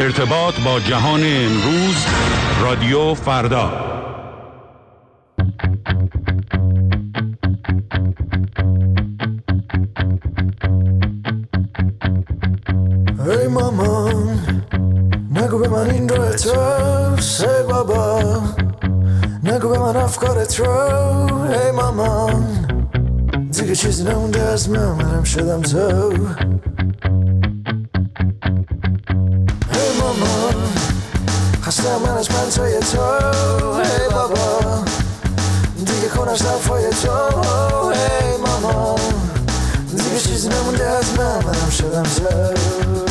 ارتباط با جهان امروز، رادیو فردا. ای مامان نگو به من این رو احتاس، ای بابا نگو به من افکارت رو، ای مامان دیگه چیزی نمونده از منم شدم تو. ای مامان خستم من از پنتای تو، ای بابا دیگه کن از حرفای تو، ای مامان دیگه چیزی نمونده از منم شدم تو.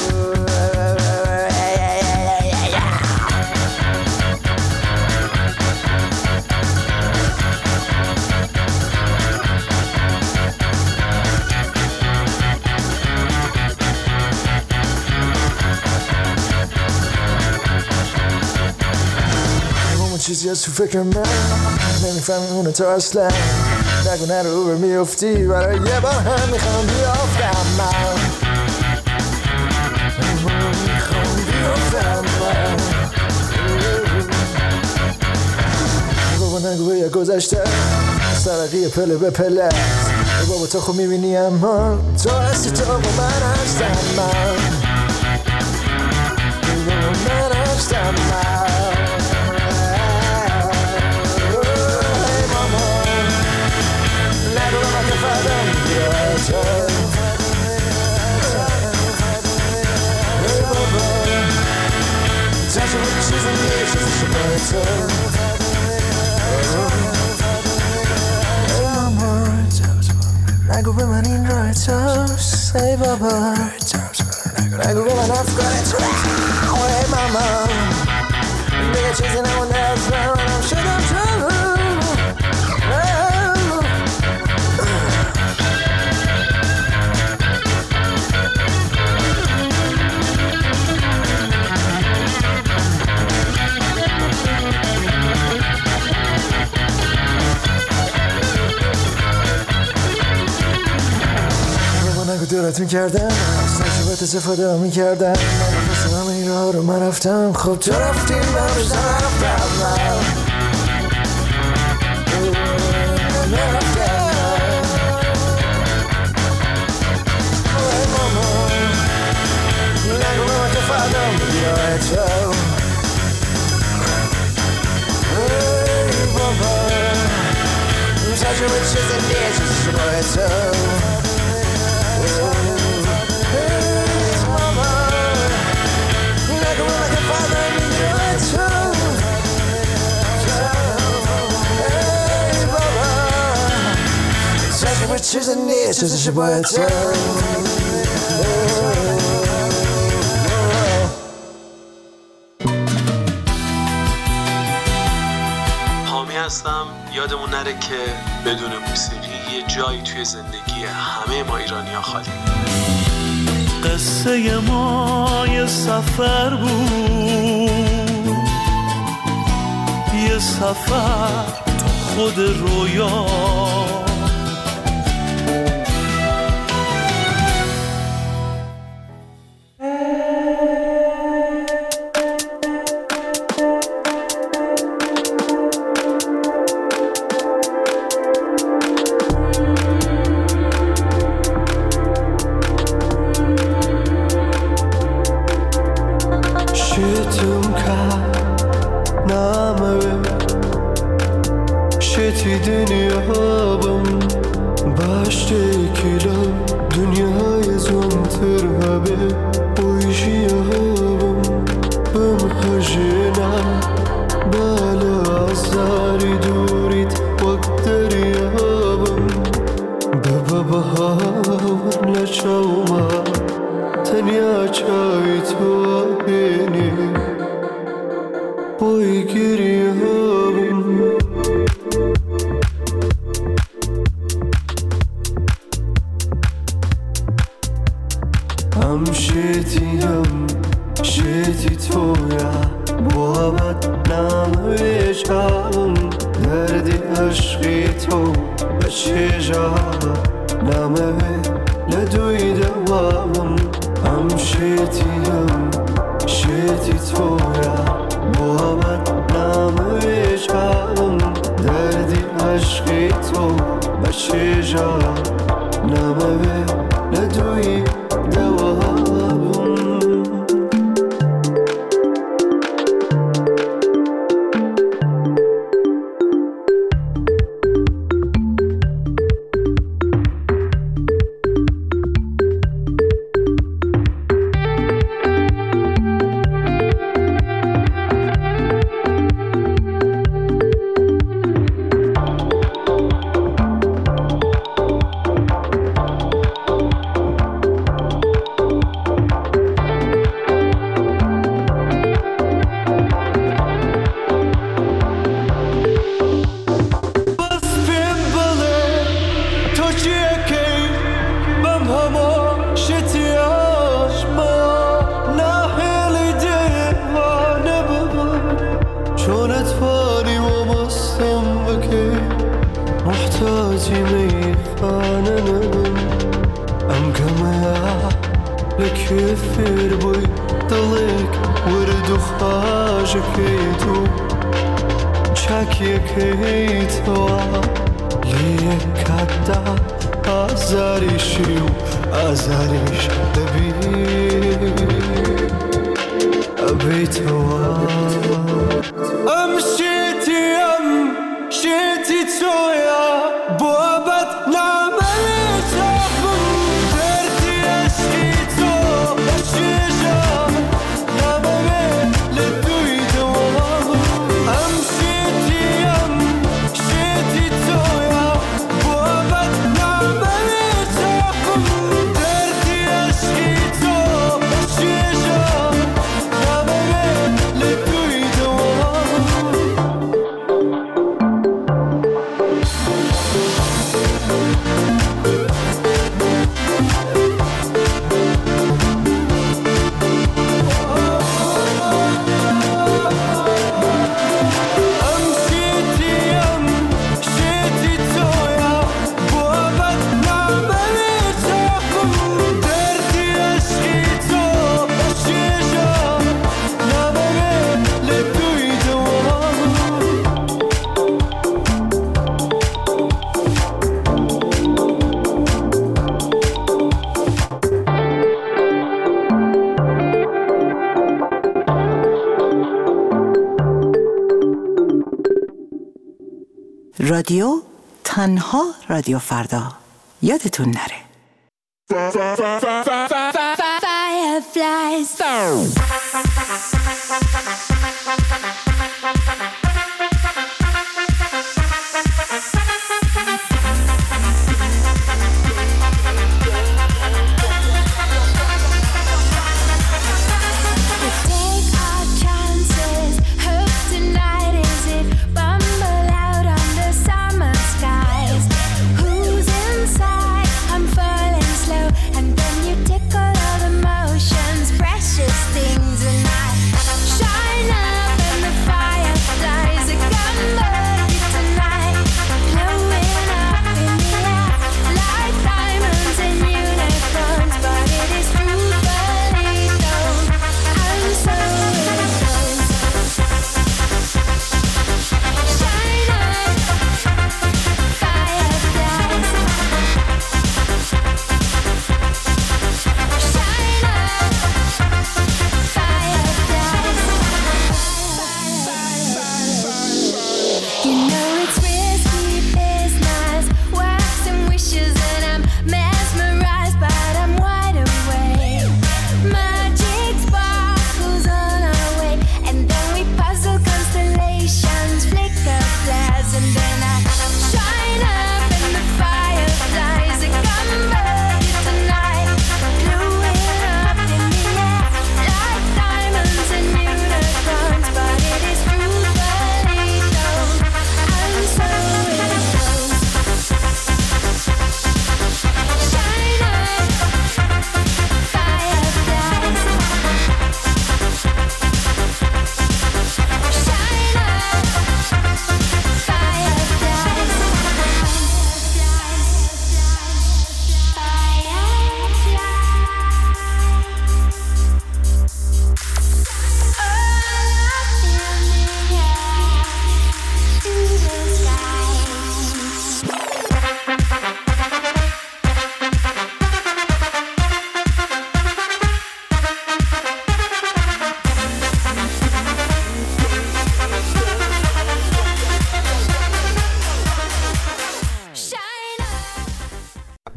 چیزی از تو فکر من نمیفهمی اونو تو اصلا، نگو نرو بر میفتی برای یه بار هم میخوام بیافتم من، میخوام بیافتم من. بابا نگو یه گذشته سرقی پله به پله، بابا تو خود میبینی اما تو هستی، تو با من هستم من، بابا من هستم من. نگو به من این راه توست، ای بابا نگو به من افکارت رو، ای ماما دیگه چیزی نمونده از منم شدم تو. دورت میکردم از تجربت استفاده میکردم، من پس همه این راه رو من رفتم، خب تو رفتی من رفتم من رفتم. ای ماما نگو به من که فردام بیای تو، ای بابا تجربه چیزی نیست شبای تو. چیز نیست چیزش باید تو. حامی هستم. یادمون نره که بدون موسیقی یه جایی توی زندگی همه ما ایرانی‌ها خالی. قصه ما یه سفر بود، یه سفر تو خود رویا، لدوی دوام هم شتیم شدی تویا محبت نمه جام دردی عشقی تو بچه جا نمه ندوی دوابون كثير بوي ضلك ورد وخاجك يدو شاكيك يتوا ليك عدا أزاريشي وأزاريش أبي أبيتوا أمشيتي أمشيتي تويا بوابت نعملتها رادیو تنها رادیو فردا یادتون نره. Things and I shine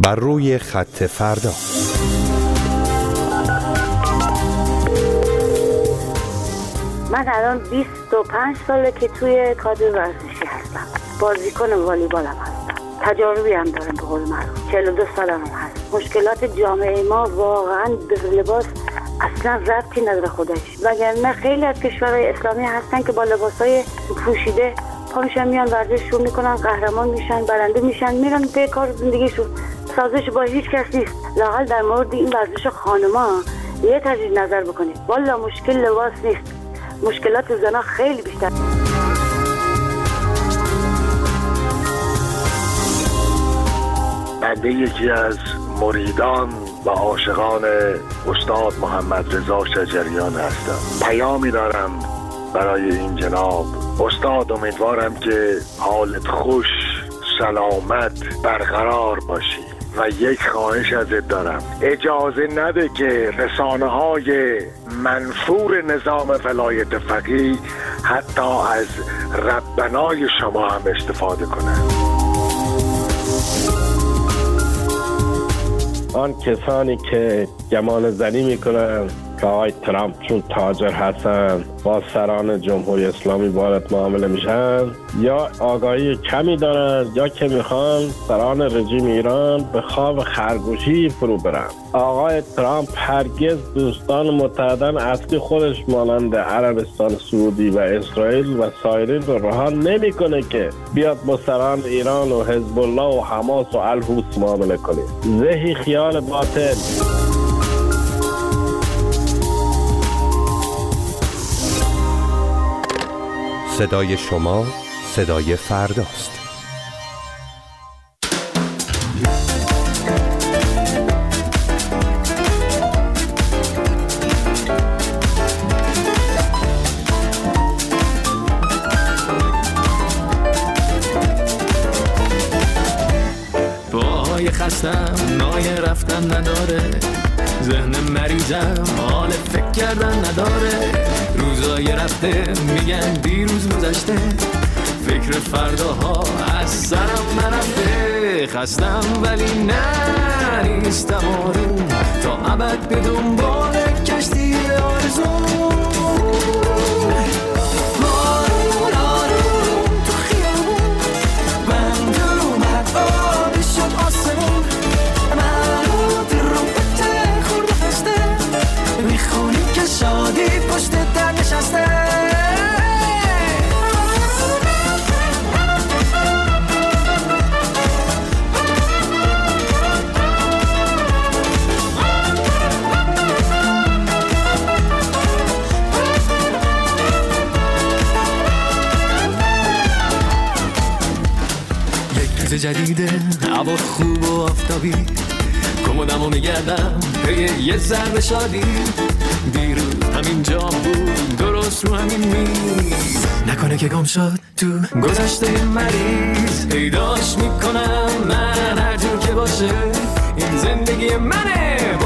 بر روی خط فردا. من الان 25 ساله که توی کادر ورزشی هستم. بازیکن والیبالم هستم. تجاربی هم دارم به قول معروف. 42 سالم هست. مشکلات جامعه ما واقعا به لباس اصلا ربطی نداره خودش. وگرنه خیلی از کشورهای اسلامی هستن که با لباسای پوشیده پا میشن میان ورزش شروع میکنن، قهرمان میشن، برنده میشن، میرن به کار زندگیشون. سازش با هیچ کس نیست. لااقل در مورد این ورزش خانما یه تجدید نظر بکنید. والا مشکل لباس نیست، مشکلات زنا خیلی بیشتر. بنده یکی از مریدان و عاشقان استاد محمد رضا شجریان هستم. پیامی دارم برای این جناب استاد. امیدوارم که حالت خوش، سلامت، برقرار باشی و یک خواهش ازت دارم، اجازه نده که رسانه‌های منفور نظام ولایت فقیه حتی از ربنای شما هم استفاده کنند. آن کسانی که گمان زنی میکنن که آقای ترامپ چون تاجر هستن با سران جمهوری اسلامی باید معامله میشن، یا آگاهی کمی دارن یا که میخوان سران رژیم ایران به خواب خرگوشی فرو برن. آقای ترامپ هرگز دوستان متحدن اصلی خودش مانند عربستان سعودی و اسرائیل و سایرین رو رها نمیکنه که بیاد با سران ایران و حزب الله و حماس و الحوث معامله کنه. زهی خیال باطل. صدای شما صدای فرداست. پاهای خستم نای رفتن نداره، ذهن مریضم حال فکر کردن نداره. روزای رفته میگن دیروز گذشته، فکر فرداها از سرم نرفته. خستم ولی نه نیستم آروم، تا ابد به دنبال کشتی آرزوم. آروم آروم تو خیابون بند اومد، آبی شد آسمون. منو ترومپت خورده خسته، میخونی که شادی پشت در نشسته. جدیده هوا خوب و آفتابی، کمدمو میگردم پی یه ذره شادی. دیروز همین جا بود درست رو همین میز، نکنه که گم شد تو گذشته مریض. پیداش میکنم من هر جور که باشه، این زندگی منه